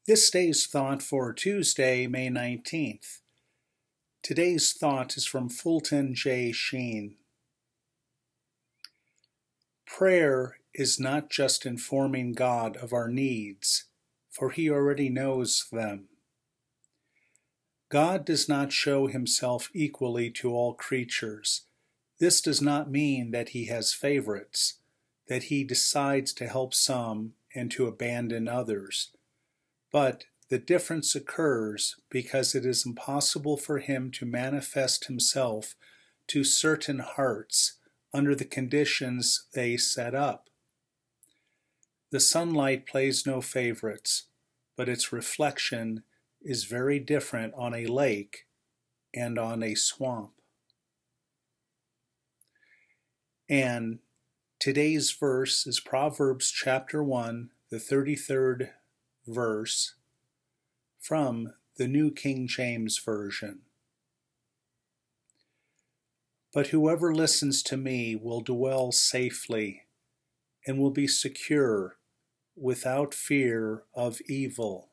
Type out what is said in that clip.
This day's thought for Tuesday, May 19th. Today's thought is from Fulton J. Sheen. Prayer is not just informing God of our needs, for He already knows them. God does not show Himself equally to all creatures. This does not mean that He has favorites, that He decides to help some and to abandon others. But the difference occurs because it is impossible for Him to manifest Himself to certain hearts under the conditions they set up. The sunlight plays no favorites, but its reflection is very different on a lake and on a swamp. And today's verse is Proverbs chapter 1, the 33rd verse, from the New King James Version. But whoever listens to me will dwell safely and will be secure without fear of evil.